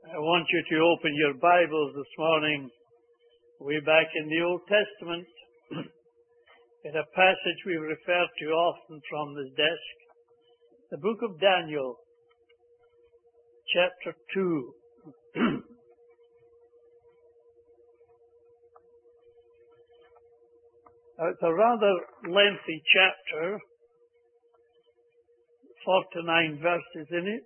I want you to open your Bibles this morning way back in the Old Testament in a passage we refer to often from this desk, the book of Daniel, chapter 2. It's a rather lengthy chapter, 49 verses in it.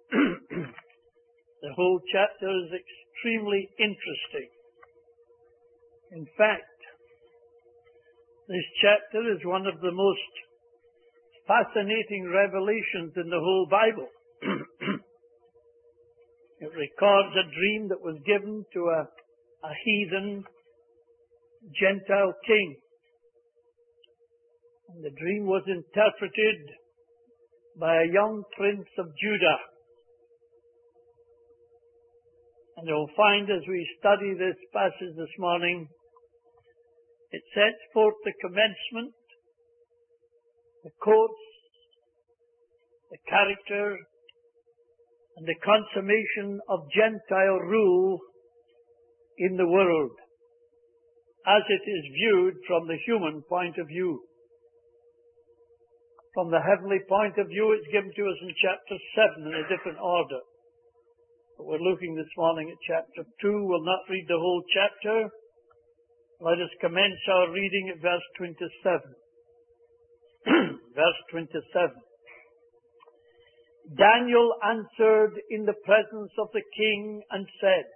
The whole chapter is extremely interesting. In fact, this chapter is one of the most fascinating revelations in the whole Bible. It records a dream that was given to a heathen Gentile king. And the dream was interpreted by a young prince of Judah. And you'll find as we study this passage this morning, it sets forth the commencement, the course, the character, and the consummation of Gentile rule in the world, as it is viewed from the human point of view. From the heavenly point of view, it's given to us in chapter 7 in a different order. But we're looking this morning at chapter 2. We'll not read the whole chapter. Let us commence our reading at verse 27. Verse 27. Daniel answered in the presence of the king and said,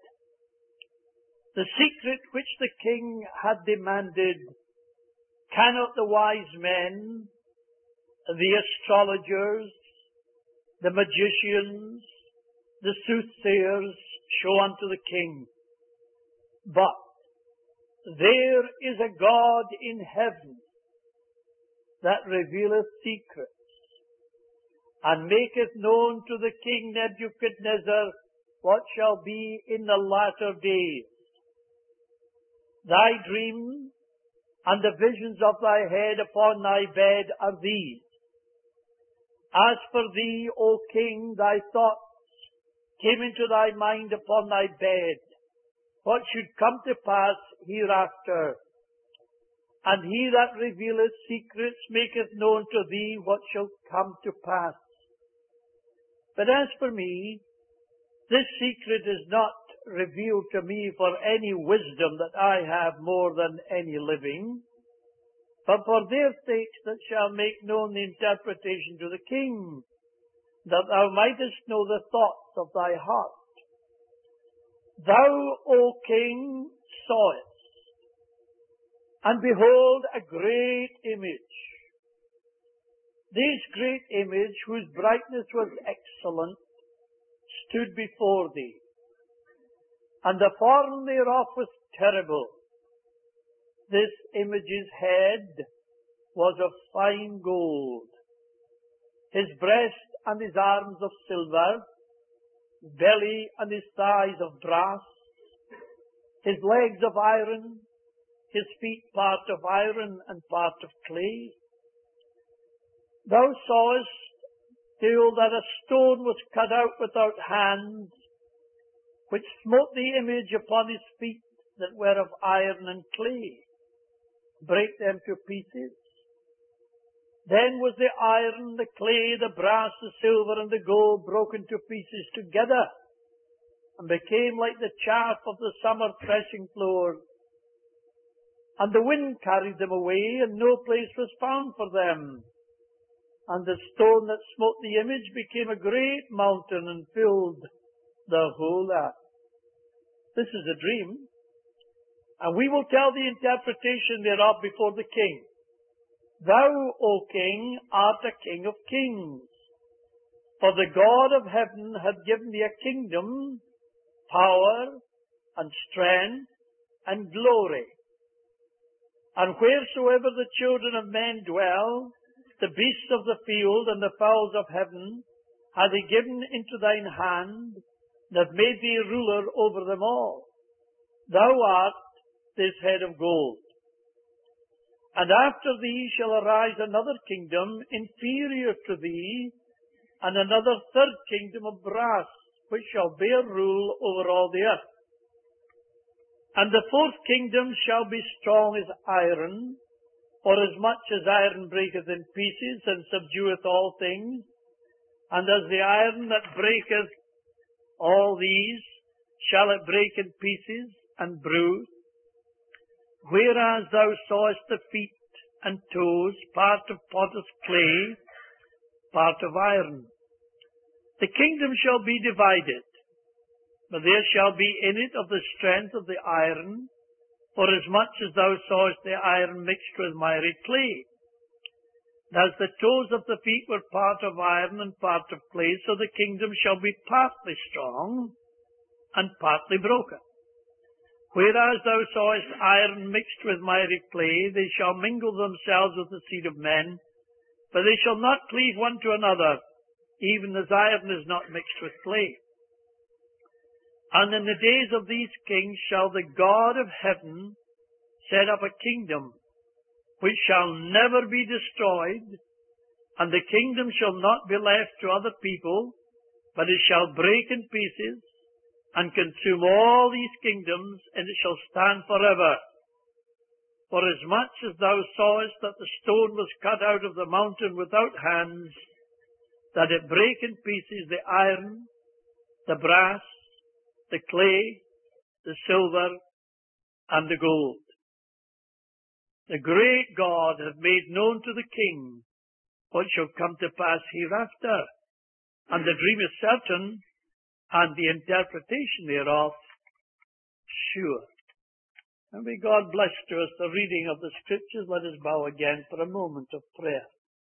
"The secret which the king had demanded, cannot the wise men, the astrologers, the magicians, the soothsayers show unto the king? But there is a God in heaven that revealeth secrets, and maketh known to the king Nebuchadnezzar what shall be in the latter days. Thy dream and the visions of thy head upon thy bed are these. As for thee, O king, thy thoughts came into thy mind upon thy bed, what should come to pass hereafter. And he that revealeth secrets maketh known to thee what shall come to pass. But as for me, this secret is not revealed to me for any wisdom that I have more than any living, but for their sakes that shall make known the interpretation to the king, that thou mightest know the thoughts of thy heart. Thou, O king, sawest, and behold a great image. This great image, whose brightness was excellent, stood before thee, and the form thereof was terrible. This image's head was of fine gold, his breast and his arms of silver, belly and his thighs of brass, his legs of iron, his feet part of iron and part of clay. Thou sawest still that a stone was cut out without hands, which smote the image upon his feet that were of iron and clay, break them to pieces. Then was the iron, the clay, the brass, the silver, and the gold broken to pieces together, and became like the chaff of the summer threshing floor. And the wind carried them away, and no place was found for them. And the stone that smote the image became a great mountain, and filled the whole earth. This is a dream, and we will tell the interpretation thereof before the king. Thou, O king, art a king of kings, for the God of heaven hath given thee a kingdom, power, and strength, and glory. And wheresoever the children of men dwell, the beasts of the field and the fowls of heaven hath he given into thine hand, and hath made thee ruler over them all. Thou art this head of gold. And after thee shall arise another kingdom inferior to thee, and another third kingdom of brass, which shall bear rule over all the earth. And the fourth kingdom shall be strong as iron, forasmuch as iron breaketh in pieces, and subdueth all things, and as the iron that breaketh all these, shall it break in pieces, and bruise. Whereas thou sawest the feet and toes, part of potter's clay, part of iron. The kingdom shall be divided, but there shall be in it of the strength of the iron, forasmuch as thou sawest the iron mixed with miry clay. And as the toes of the feet were part of iron and part of clay, so the kingdom shall be partly strong and partly broken. Whereas thou sawest iron mixed with miry clay, they shall mingle themselves with the seed of men, but they shall not cleave one to another, even as iron is not mixed with clay. And in the days of these kings shall the God of heaven set up a kingdom which shall never be destroyed, and the kingdom shall not be left to other people, but it shall break in pieces and consume all these kingdoms, and it shall stand forever. Forasmuch as thou sawest that the stone was cut out of the mountain without hands, that it brake in pieces the iron, the brass, the clay, the silver, and the gold. The great God hath made known to the king what shall come to pass hereafter, and the dream is certain, and the interpretation thereof sure. And may God bless to us the reading of the Scriptures. Let us bow again for a moment of prayer.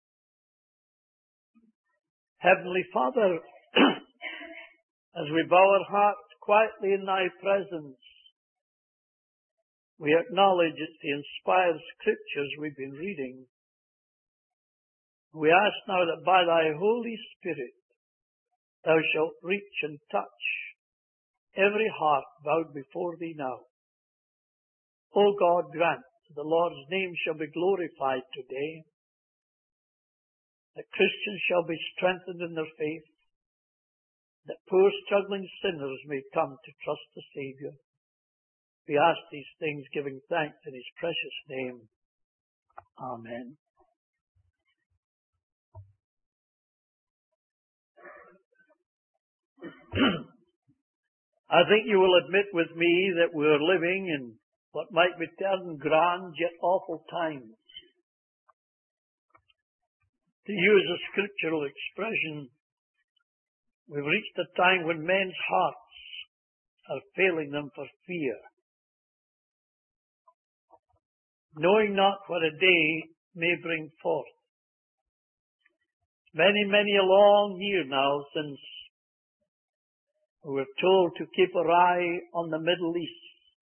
Heavenly Father, as we bow our hearts quietly in Thy presence, we acknowledge it's the inspired Scriptures we've been reading. We ask now that by Thy Holy Spirit, Thou shalt reach and touch every heart bowed before Thee now. O God, grant the Lord's name shall be glorified today, that Christians shall be strengthened in their faith, that poor struggling sinners may come to trust the Saviour. We ask these things giving thanks in His precious name. Amen. I think you will admit with me that we're living in what might be termed grand yet awful times. To use a scriptural expression, we've reached a time when men's hearts are failing them for fear, knowing not what a day may bring forth. Many a long year now since we were told to keep our eye on the Middle East,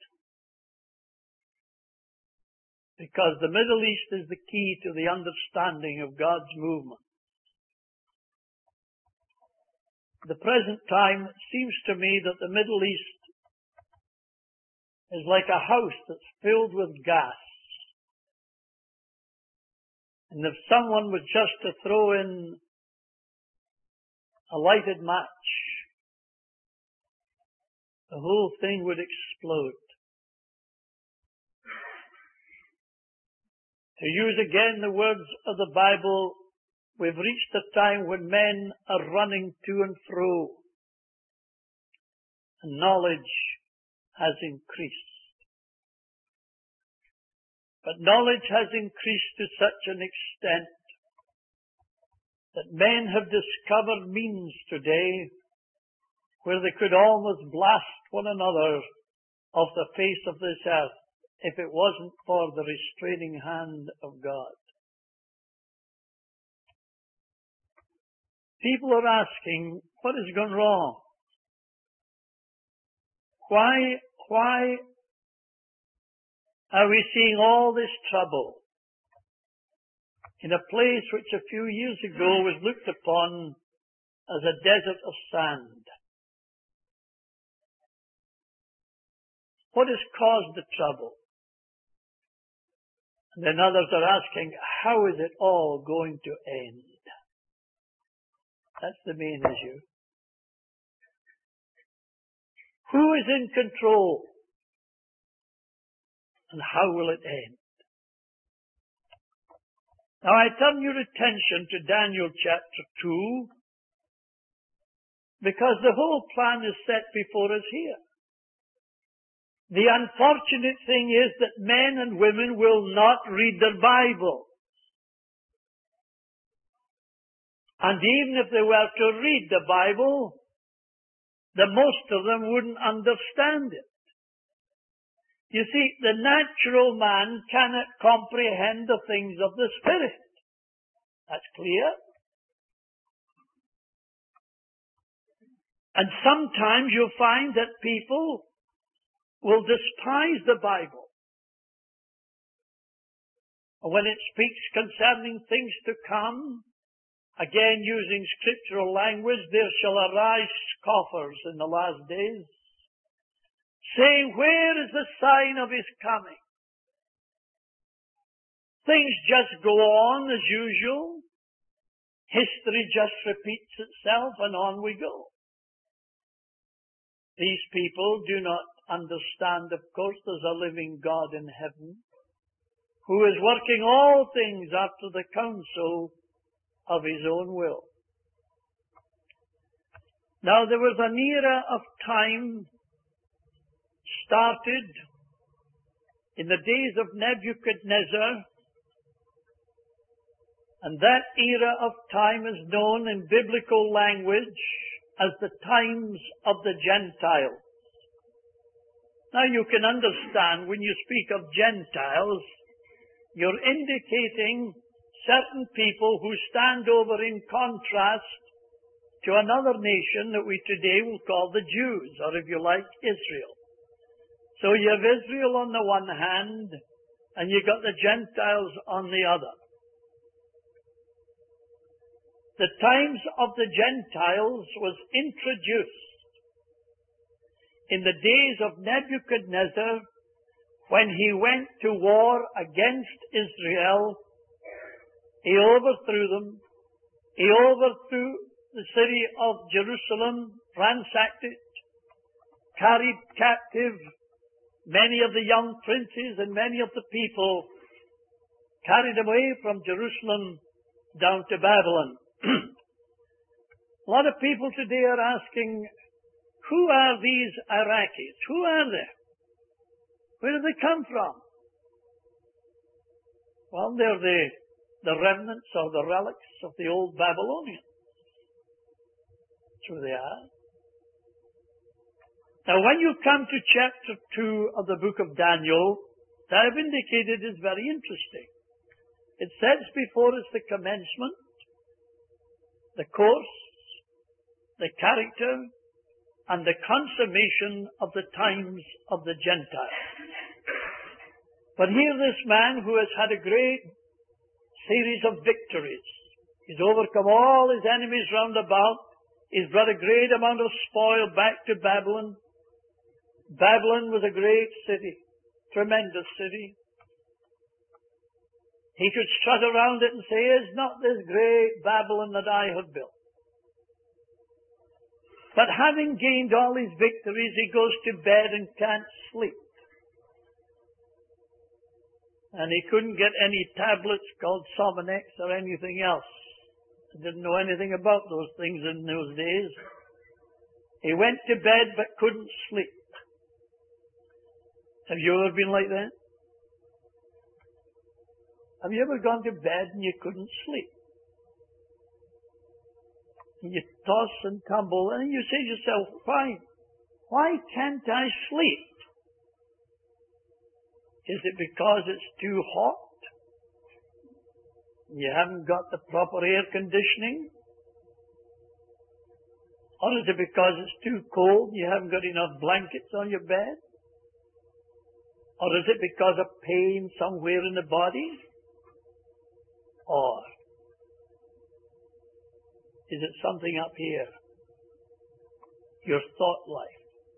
because the Middle East is the key to the understanding of God's movement. At the present time, it seems to me that the Middle East is like a house that's filled with gas. And if someone was just to throw in a lighted match, the whole thing would explode. To use again the words of the Bible, we've reached a time when men are running to and fro, and knowledge has increased. But knowledge has increased to such an extent that men have discovered means today where they could almost blast one another off the face of this earth if it wasn't for the restraining hand of God. People are asking, what has gone wrong? Why are we seeing all this trouble in a place which a few years ago was looked upon as a desert of sand? What has caused the trouble? And then others are asking, how is it all going to end? That's the main issue. Who is in control? And how will it end? Now I turn your attention to Daniel chapter 2, because the whole plan is set before us here. The unfortunate thing is that men and women will not read their Bible. And even if they were to read the Bible, the most of them wouldn't understand it. You see, the natural man cannot comprehend the things of the Spirit. That's clear. And sometimes you'll find that people will despise the Bible. When it speaks concerning things to come, again using scriptural language, there shall arise scoffers in the last days, saying, where is the sign of his coming? Things just go on as usual. History just repeats itself, and on we go. These people do not understand, of course, there's a living God in heaven who is working all things after the counsel of his own will. Now there was an era of time started in the days of Nebuchadnezzar, and that era of time is known in biblical language as the times of the Gentiles. Now you can understand when you speak of Gentiles, you're indicating certain people who stand over in contrast to another nation that we today will call the Jews, or if you like, Israel. So you have Israel on the one hand, and you got the Gentiles on the other. The times of the Gentiles was introduced in the days of Nebuchadnezzar, when he went to war against Israel. He overthrew them. He overthrew the city of Jerusalem, ransacked it, carried captive many of the young princes and many of the people, carried away from Jerusalem down to Babylon. A lot of people today are asking, who are these Iraqis? Who are they? Where do they come from? Well, they're the remnants or the relics of the old Babylonians. That's who they are. Now, when you come to chapter 2 of the book of Daniel, that I've indicated is very interesting. It sets before us the commencement, the course, the character, and the consummation of the times of the Gentiles. But here this man who has had a great series of victories. He's overcome all his enemies round about. He's brought a great amount of spoil back to Babylon. Babylon was a great city, tremendous city. He could strut around it and say, is not this great Babylon that I have built? But having gained all his victories, he goes to bed and can't sleep. And he couldn't get any tablets called Somanex or anything else. He didn't know anything about those things in those days. He went to bed but couldn't sleep. Have you ever been like that? Have you ever gone to bed and you couldn't sleep? And you toss and tumble, and you say to yourself, why can't I sleep? Is it because it's too hot? You haven't got the proper air conditioning? Or is it because it's too cold and you haven't got enough blankets on your bed? Or is it because of pain somewhere in the body? Or is it something up here? Your thought life.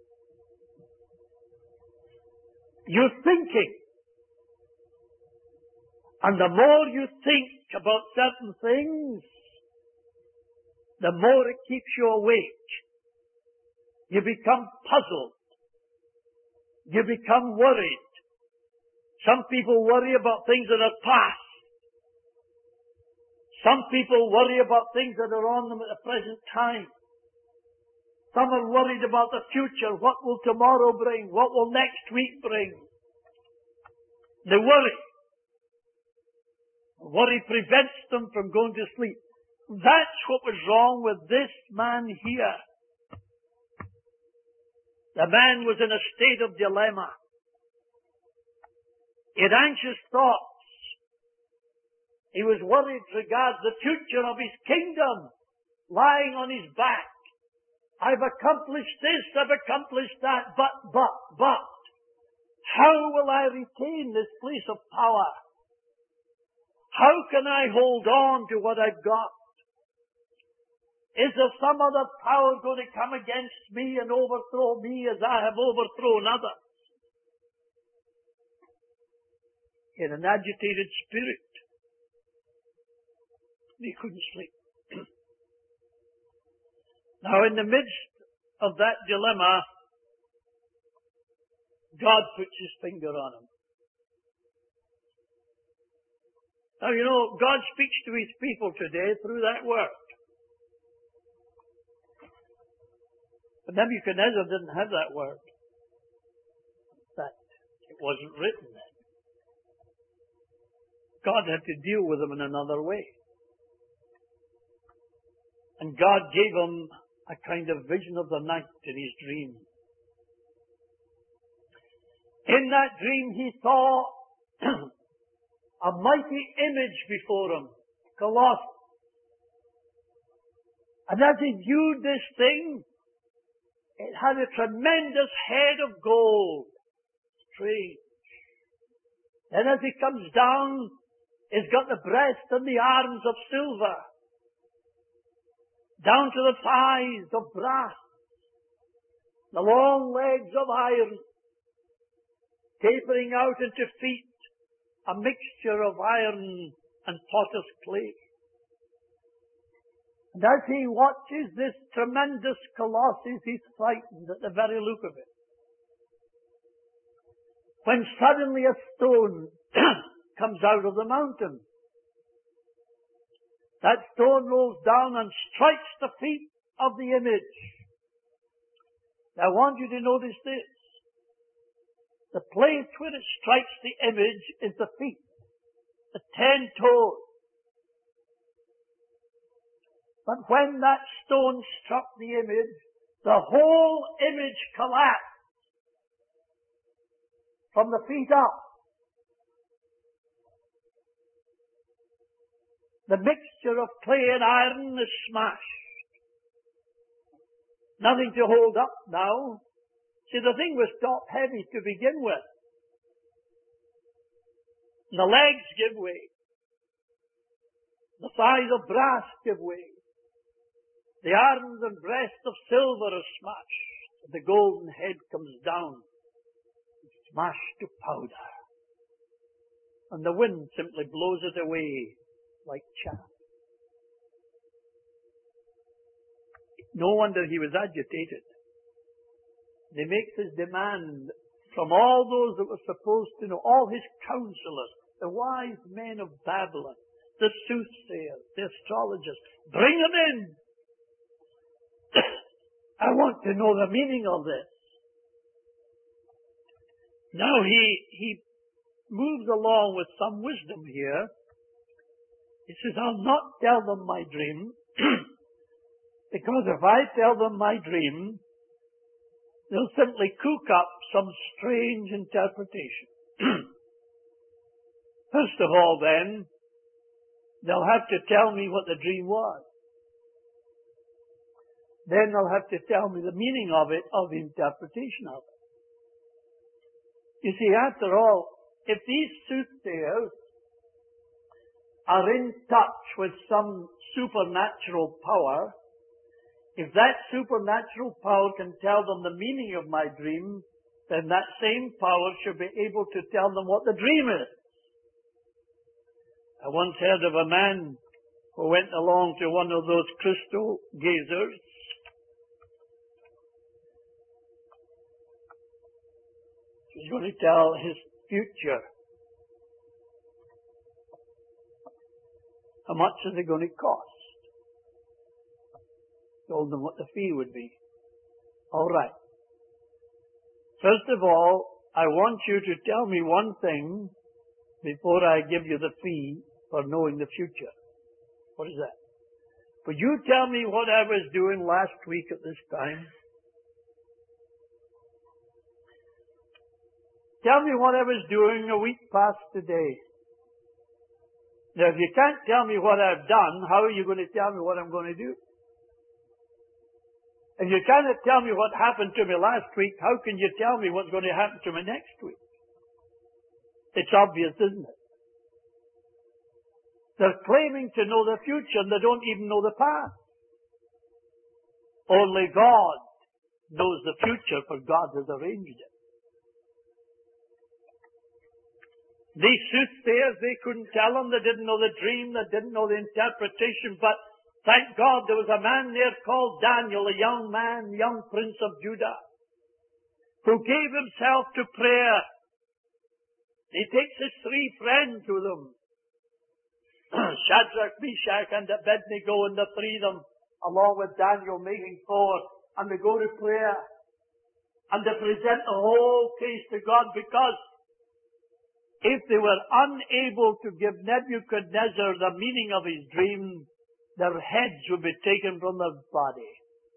You're thinking. And the more you think about certain things, the more it keeps you awake. You become puzzled. You become worried. Some people worry about things that are past. Some people worry about things that are on them at the present time. Some are worried about the future. What will tomorrow bring? What will next week bring? They worry. Worry prevents them from going to sleep. That's what was wrong with this man here. The man was in a state of dilemma. He had anxious thoughts. He was worried regarding the future of his kingdom, lying on his back. I've accomplished this, I've accomplished that, but, how will I retain this place of power? How can I hold on to what I've got? Is there some other power going to come against me and overthrow me as I have overthrown others? In an agitated spirit, he couldn't sleep. Now, in the midst of that dilemma, God puts his finger on him. Now, you know, God speaks to his people today through that word. But Nebuchadnezzar didn't have that word. It wasn't written then. God had to deal with him in another way. And God gave him a kind of vision of the night in his dream. In that dream he saw a mighty image before him, Colossus. And as he viewed this thing, it had a tremendous head of gold. Strange. And as he comes down, it's got the breast and the arms of silver, down to the thighs of brass, the long legs of iron, tapering out into feet, a mixture of iron and potter's clay. And as he watches this tremendous colossus, he's frightened at the very look of it. When suddenly a stone comes out of the mountain. That stone rolls down and strikes the feet of the image. Now I want you to notice this. The place where it strikes the image is the feet, the 10 toes. But when that stone struck the image, the whole image collapsed from the feet up. The mixture of clay and iron is smashed. Nothing to hold up now. See, the thing was top heavy to begin with. And the legs give way. The thighs of brass give way. The arms and breast of silver are smashed. The golden head comes down, smashed to powder. And the wind simply blows it away like chaff. No wonder he was agitated. He makes his demand from all those that were supposed to know, all his counselors, the wise men of Babylon, the soothsayers, the astrologers. Bring them in. I want to know the meaning of this. Now he moves along with some wisdom here. He says, I'll not tell them my dream, because if I tell them my dream, they'll simply cook up some strange interpretation. First of all, then, they'll have to tell me what the dream was. Then they'll have to tell me the meaning of it, of the interpretation of it. You see, after all, if these soothsayers are in touch with some supernatural power, if that supernatural power can tell them the meaning of my dream, then that same power should be able to tell them what the dream is. I once heard of a man who went along to one of those crystal gazers, He's going to tell his future. How much is it going to cost? Told them what the fee would be. All right. First of all, I want you to tell me one thing before I give you the fee for knowing the future. What is that? Would you tell me what I was doing last week at this time? Tell me what I was doing a week past today. Now, if you can't tell me what I've done, how are you going to tell me what I'm going to do? If you cannot tell me what happened to me last week, how can you tell me what's going to happen to me next week? It's obvious, isn't it? They're claiming to know the future and they don't even know the past. Only God knows the future, for God has arranged it. These soothsayers, they couldn't tell them. They didn't know the dream. They didn't know the interpretation. But thank God there was a man there called Daniel, a young man, young prince of Judah, who gave himself to prayer. He takes his three friends with him. Shadrach, Meshach, and Abednego, and the three of them, along with Daniel, making four. And they go to prayer. And they present the whole case to God, because if they were unable to give Nebuchadnezzar the meaning of his dream, their heads would be taken from their body.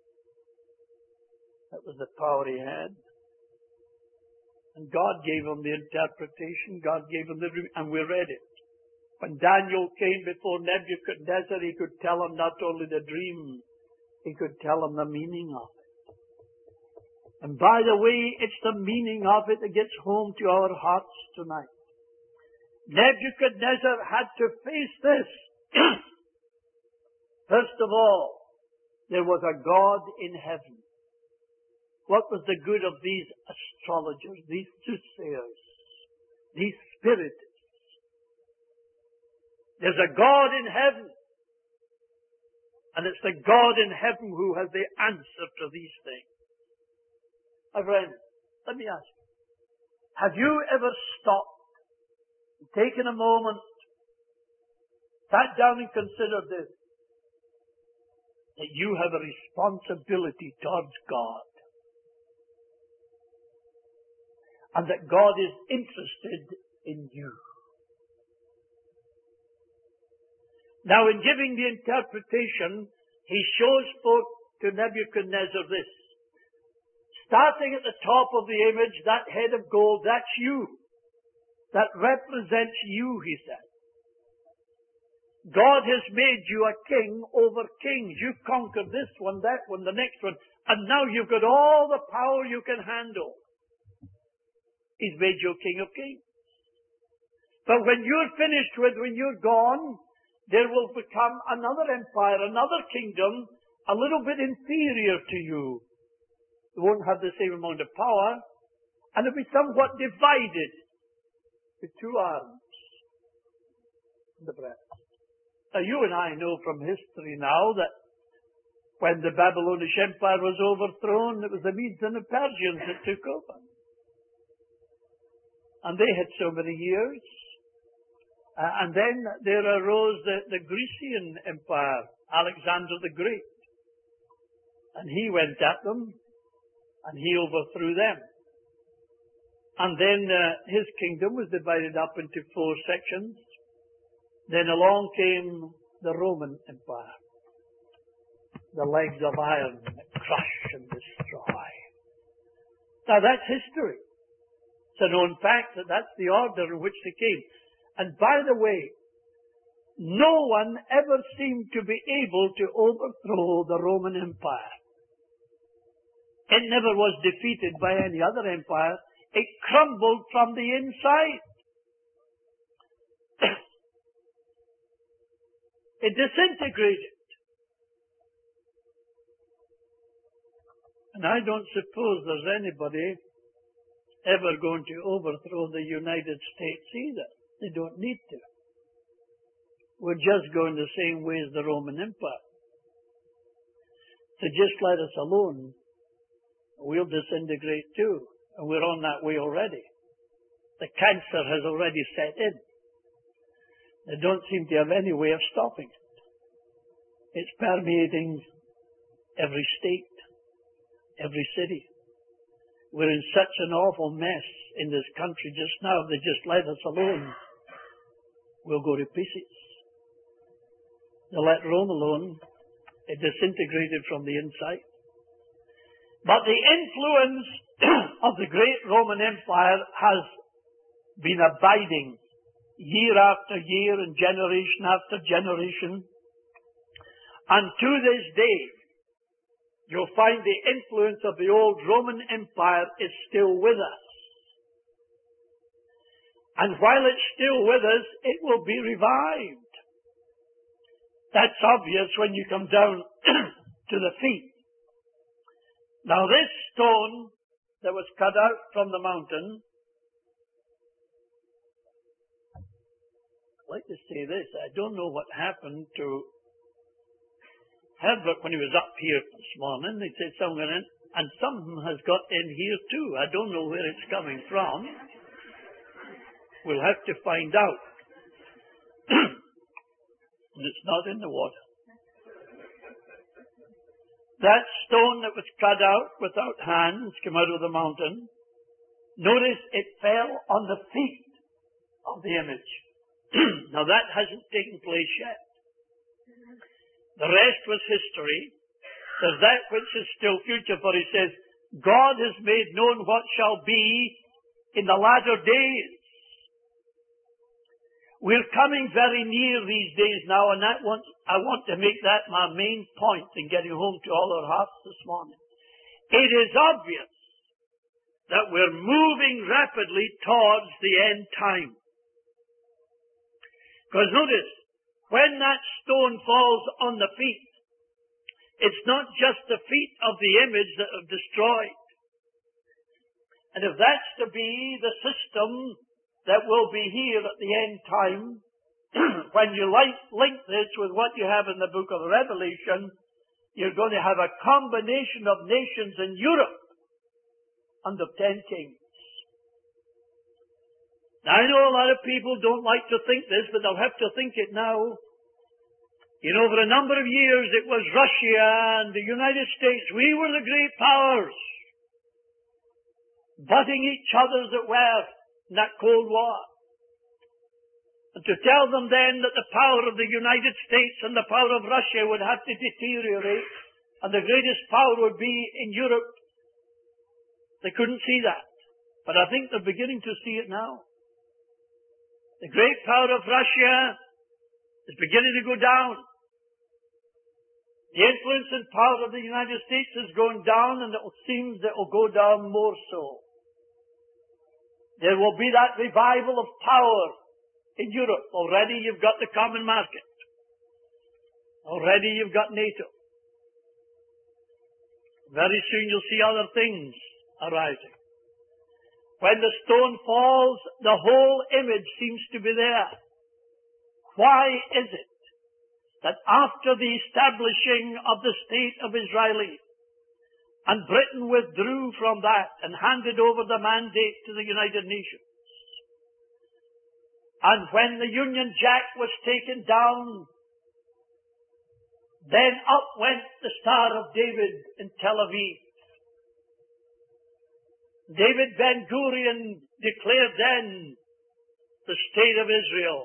That was the power he had. And God gave him the interpretation. God gave him the dream, and we read it. When Daniel came before Nebuchadnezzar, he could tell him not only the dream, he could tell him the meaning of it. And by the way, it's the meaning of it that gets home to our hearts tonight. Nebuchadnezzar had to face this. First of all, there was a God in heaven. What was the good of these astrologers, these soothsayers, these spiritists? There's a God in heaven. And it's the God in heaven who has the answer to these things. My friend, let me ask you, have you ever stopped, taken a moment, sat down and considered this, that you have a responsibility towards God, and that God is interested in you? Now, in giving the interpretation, he shows forth to Nebuchadnezzar this. Starting at the top of the image, that head of gold, that's you. That represents you, he said. God has made you a king over kings. You've conquered this one, that one, the next one, and now you've got all the power you can handle. He's made you king of kings. But when you're finished with, when you're gone, there will become another empire, another kingdom, a little bit inferior to you. It won't have the same amount of power, and it'll be somewhat divided with two arms in the breast. Now, you and I know from history now that when the Babylonish Empire was overthrown, it was the Medes and the Persians that took over. And they had so many years. And then there arose the Grecian Empire, Alexander the Great. And he went at them, and he overthrew them. And then his kingdom was divided up into four sections. Then along came the Roman Empire. The legs of iron that crush and destroy. Now that's history. It's a known fact that that's the order in which they came. And by the way, no one ever seemed to be able to overthrow the Roman Empire. It never was defeated by any other empire. It crumbled from the inside. It disintegrated. And I don't suppose there's anybody ever going to overthrow the United States either. They don't need to. We're just going the same way as the Roman Empire. So just let us alone. We'll disintegrate too. And we're on that way already. The cancer has already set in. They don't seem to have any way of stopping it. It's permeating every state, every city. We're in such an awful mess in this country just now. If they just let us alone, we'll go to pieces. They let Rome alone. It disintegrated from the inside. But the influence of the great Roman Empire has been abiding year after year and generation after generation. And to this day, you'll find the influence of the old Roman Empire is still with us. And while it's still with us, it will be revived. That's obvious when you come down to the feet. Now this stone that was cut out from the mountain, I'd like to say this, I don't know what happened to Herbert when he was up here this morning. He said something in, and something has got in here too. I don't know where it's coming from. We'll have to find out. And it's not in the water. That stone that was cut out without hands came out of the mountain. Notice it fell on the feet of the image. Now that hasn't taken place yet. The rest was history. There's that which is still future, for he says, God has made known what shall be in the latter days. We're coming very near these days now, and I want to make that my main point in getting home to all our hearts this morning. It is obvious that we're moving rapidly towards the end time. Because notice, when that stone falls on the feet, it's not just the feet of the image that are destroyed. And if that's to be the system that will be here at the end time, when you link this with what you have in the book of Revelation, you're going to have a combination of nations in Europe under 10 kings. Now, I know a lot of people don't like to think this, but they'll have to think it now. You know, for a number of years it was Russia and the United States. We were the great powers, butting each other as it were in that Cold War. And to tell them then that the power of the United States and the power of Russia would have to deteriorate and the greatest power would be in Europe, they couldn't see that. But I think they're beginning to see it now. The great power of Russia is beginning to go down. The influence and power of the United States is going down, and it seems that it will go down more so. There will be that revival of power in Europe. Already you've got the common market. Already you've got NATO. Very soon you'll see other things arising. When the stone falls, the whole image seems to be there. Why is it that after the establishing of the state of Israel, and Britain withdrew from that and handed over the mandate to the United Nations, and when the Union Jack was taken down, then up went the Star of David in Tel Aviv. David Ben-Gurion declared then the state of Israel.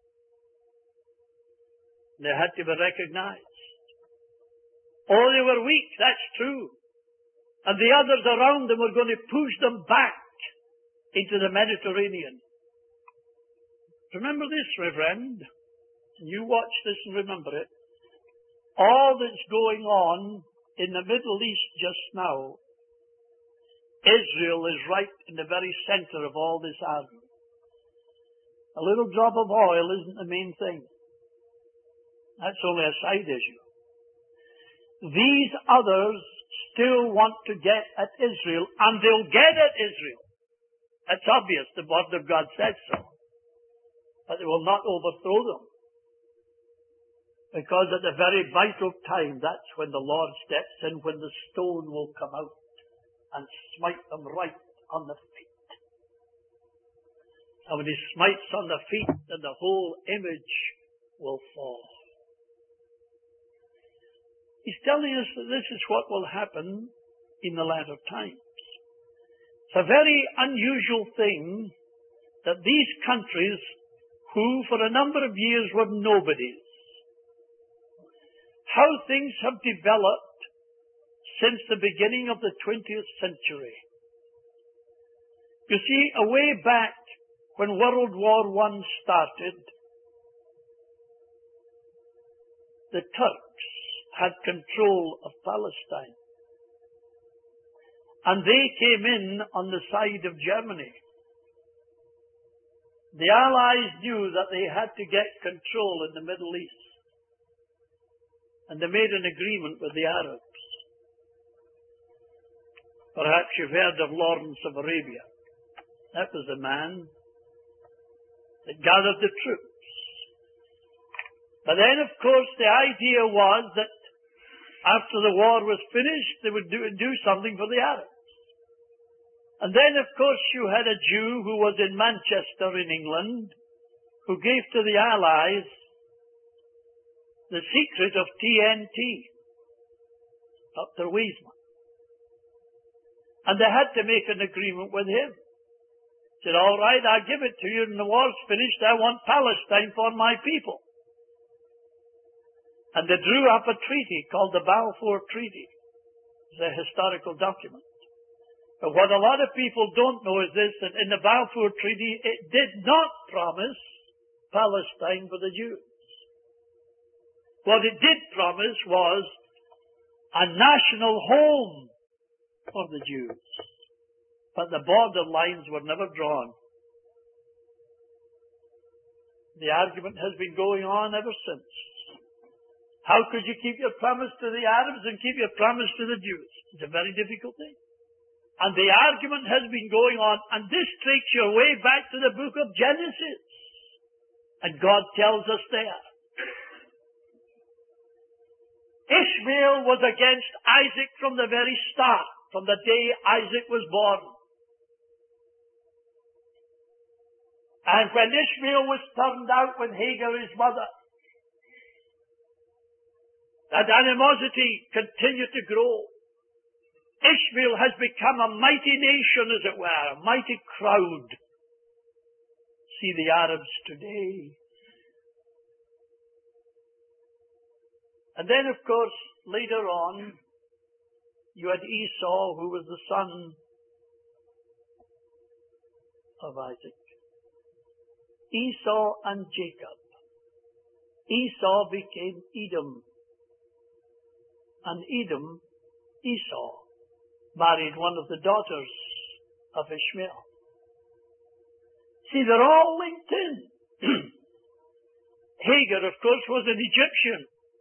They had to be recognized. Oh, they were weak, that's true. And the others around them were going to push them back into the Mediterranean. Remember this, Reverend. You watch this and remember it. All that's going on in the Middle East just now, Israel is right in the very center of all this argument. A little drop of oil isn't the main thing. That's only a side issue. These others still want to get at Israel, and they'll get at Israel. That's obvious. The Word of God says so. But they will not overthrow them. Because at the very vital time, that's when the Lord steps in, when the stone will come out and smite them right on the feet. And when he smites on the feet, then the whole image will fall. He's telling us that this is what will happen in the latter times. It's a very unusual thing that these countries, who for a number of years were nobodies, how things have developed since the beginning of the 20th century. You see, away back when World War I started, the Turks had control of Palestine. And they came in on the side of Germany. The Allies knew that they had to get control in the Middle East. And they made an agreement with the Arabs. Perhaps you've heard of Lawrence of Arabia. That was the man that gathered the troops. But then, of course, the idea was that after the war was finished, they would do something for the Arabs. And then, of course, you had a Jew who was in Manchester in England who gave to the Allies the secret of TNT, Dr. Weizmann. And they had to make an agreement with him. He said, all right, I'll give it to you, and the war's finished, I want Palestine for my people. And they drew up a treaty called the Balfour Treaty. It's a historical document. But what a lot of people don't know is this, that in the Balfour Treaty, it did not promise Palestine for the Jews. What it did promise was a national home for the Jews. But the border lines were never drawn. The argument has been going on ever since. How could you keep your promise to the Arabs and keep your promise to the Jews? It's a very difficult thing. And the argument has been going on, and this takes you way back to the book of Genesis. And God tells us there. Ishmael was against Isaac from the very start, from the day Isaac was born. And when Ishmael was turned out with Hagar, his mother, that animosity continued to grow. Ishmael has become a mighty nation, as it were, a mighty crowd. See the Arabs today. And then, of course, later on, you had Esau, who was the son of Isaac. Esau and Jacob. Esau became Edom. And Edom, Esau, married one of the daughters of Ishmael. See, they're all linked in. Hagar, of course, was an Egyptian.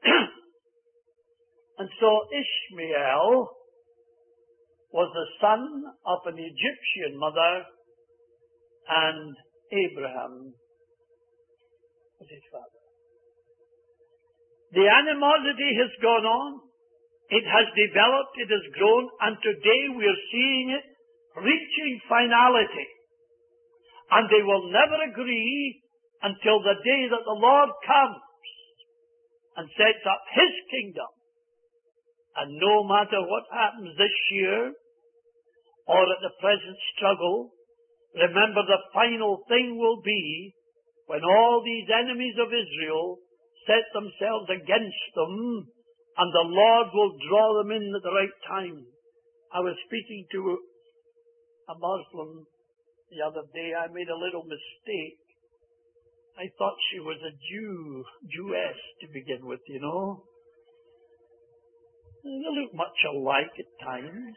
And so Ishmael was the son of an Egyptian mother, and Abraham was his father. The animosity has gone on. It has developed, it has grown, and today we are seeing it reaching finality. And they will never agree until the day that the Lord comes and sets up His kingdom. And no matter what happens this year, or at the present struggle, remember the final thing will be when all these enemies of Israel set themselves against them, and the Lord will draw them in at the right time. I was speaking to a Muslim the other day. I made a little mistake. I thought she was a Jewess to begin with, you know. They look much alike at times.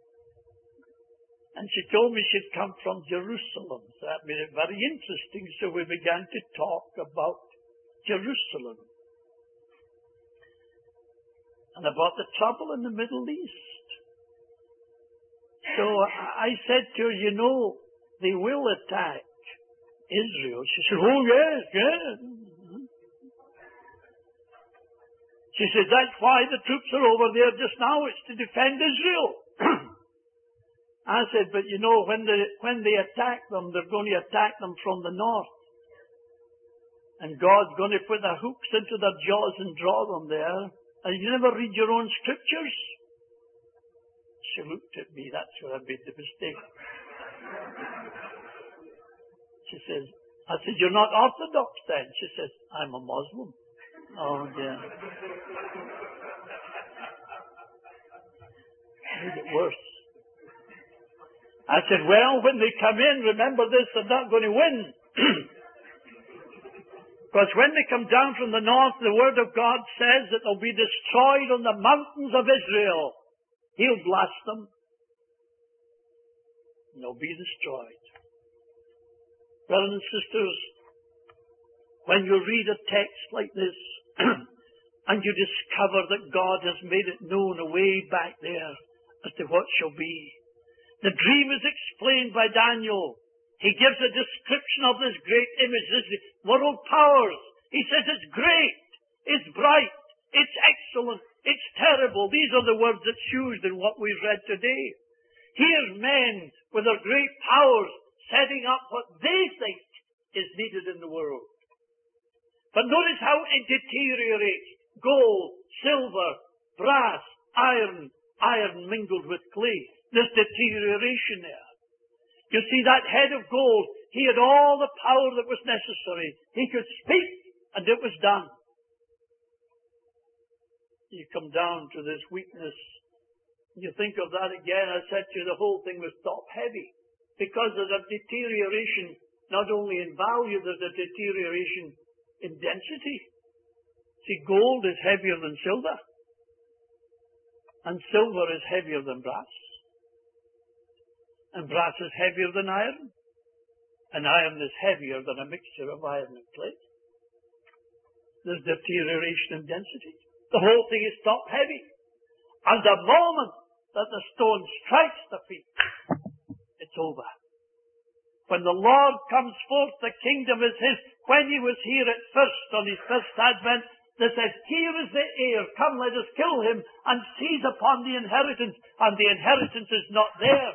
And she told me she'd come from Jerusalem. So that made it very interesting. So we began to talk about Jerusalem. And about the trouble in the Middle East. So I said to her, you know, they will attack Israel. She said, oh yes, yes. She said, that's why the troops are over there just now. It's to defend Israel. I said, but you know, when they attack them, they're going to attack them from the north. And God's going to put the hooks into their jaws and draw them there. And you never read your own scriptures? She looked at me. That's where I made the mistake. She says, I said, you're not Orthodox then? She says, I'm a Muslim. Oh, dear. Made it worse. I said, well, when they come in, remember this, they're not going to win. Because when they come down from the north, the Word of God says that they'll be destroyed on the mountains of Israel. He'll blast them. And they'll be destroyed. Brothers and sisters, when you read a text like this, and you discover that God has made it known away back there as to what shall be. The dream is explained by Daniel. He gives a description of this great image, this world powers. He says it's great, it's bright, it's excellent, it's terrible. These are the words that's used in what we've read today. Here's men with their great powers setting up what they think is needed in the world. But notice how it deteriorates. Gold, silver, brass, iron mingled with clay. There's deterioration there. You see, that head of gold, he had all the power that was necessary. He could speak, and it was done. You come down to this weakness. You think of that again. I said to you, the whole thing was top heavy. Because there's a deterioration, not only in value, there's a deterioration in density. See, gold is heavier than silver. And silver is heavier than brass. And brass is heavier than iron. And iron is heavier than a mixture of iron and clay. There's deterioration in density. The whole thing is top heavy. And the moment that the stone strikes the feet, it's over. When the Lord comes forth, the kingdom is His. When He was here at first, on His first advent, they said, here is the heir, come let us kill him and seize upon the inheritance. And the inheritance is not theirs.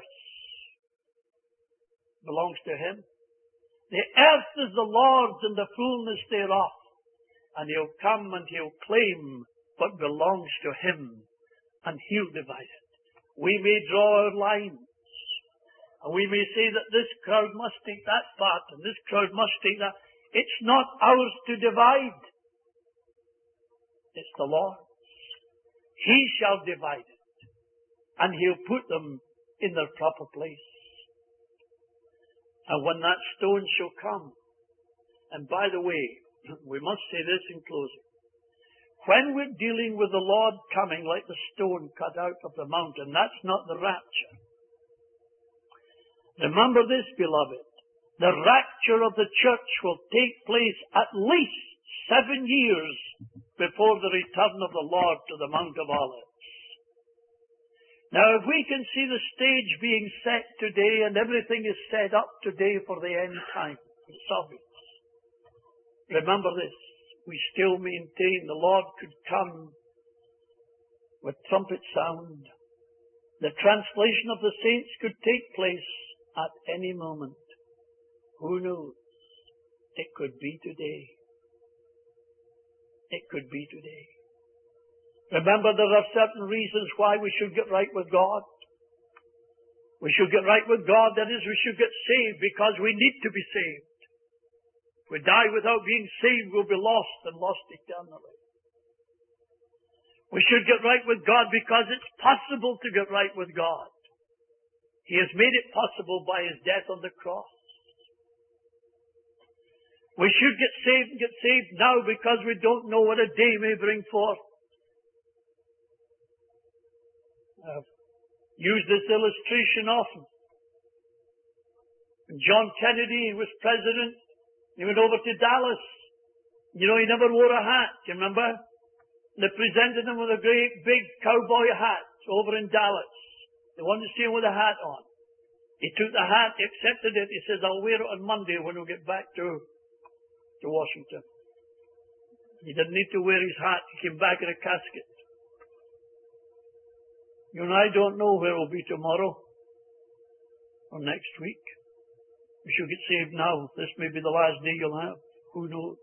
It belongs to Him. The earth is the Lord's and the fullness thereof. And He'll come and He'll claim what belongs to Him. And He'll divide it. We may draw our lines. And we may say that this crowd must take that part and this crowd must take that. It's not ours to divide. It's the Lord's. He shall divide it. And He'll put them in their proper place. And when that stone shall come, and by the way, we must say this in closing. When we're dealing with the Lord coming like the stone cut out of the mountain, that's not the rapture. Remember this, beloved. The rapture of the church will take place at least 7 years before the return of the Lord to the Mount of Olives. Now, if we can see the stage being set today and everything is set up today for the end time, it's obvious. Remember this, we still maintain the Lord could come with trumpet sound. The translation of the saints could take place at any moment. Who knows? It could be today. It could be today. Remember, there are certain reasons why we should get right with God. We should get right with God, that is, we should get saved because we need to be saved. If we die without being saved, we'll be lost and lost eternally. We should get right with God because it's possible to get right with God. He has made it possible by His death on the cross. We should get saved now because we don't know what a day may bring forth. I've used this illustration often. When John Kennedy was president, he went over to Dallas. You know, he never wore a hat, you remember? They presented him with a great big cowboy hat over in Dallas. They wanted to see him with a hat on. He took the hat, he accepted it. He says, I'll wear it on Monday when we get back to Washington. He didn't need to wear his hat. He came back in a casket. You and I don't know where we'll be tomorrow. or next week. We should get saved now. This may be the last day you'll have. Who knows?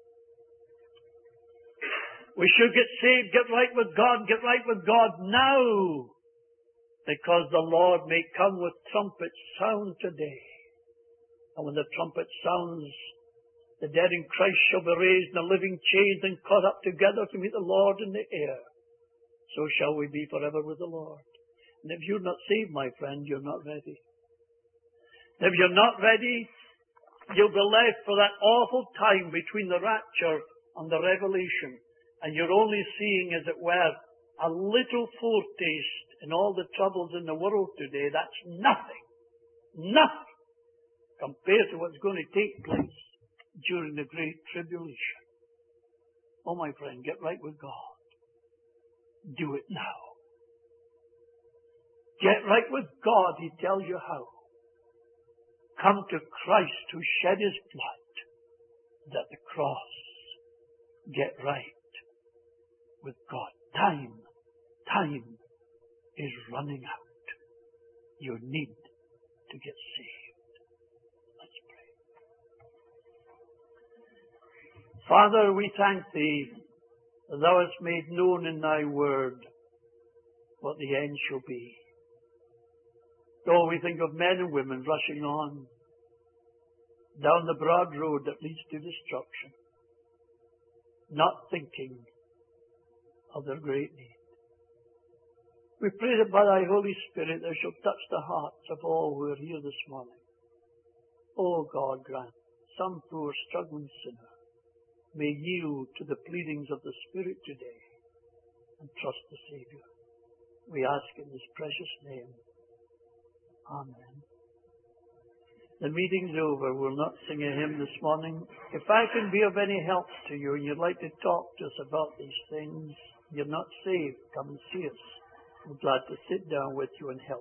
We should get saved, get right with God now. Because the Lord may come with trumpet sound today. And when the trumpet sounds, the dead in Christ shall be raised, and the living changed and caught up together to meet the Lord in the air. So shall we be forever with the Lord. And if you're not saved, my friend, you're not ready. If you're not ready, you'll be left for that awful time between the rapture and the revelation. And you're only seeing, as it were, a little foretaste in all the troubles in the world today. That's nothing. Nothing compared to what's going to take place during the Great Tribulation. Oh, my friend, get right with God. Do it now. Get right with God. He tells you how. Come to Christ who shed his blood at the cross. Get right with God. Time is running out. You need to get saved. Let's pray. Father, we thank thee that thou hast made known in thy word what the end shall be. Oh, we think of men and women rushing on down the broad road that leads to destruction, not thinking of their great need. We pray that by thy Holy Spirit thou shalt touch the hearts of all who are here this morning. Oh God, grant some poor struggling sinner may yield to the pleadings of the Spirit today and trust the Saviour. We ask in his precious name. Amen. The meeting's over. We'll not sing a hymn this morning. If I can be of any help to you and you'd like to talk to us about these things, you're not saved, come and see us. We're glad to sit down with you and help.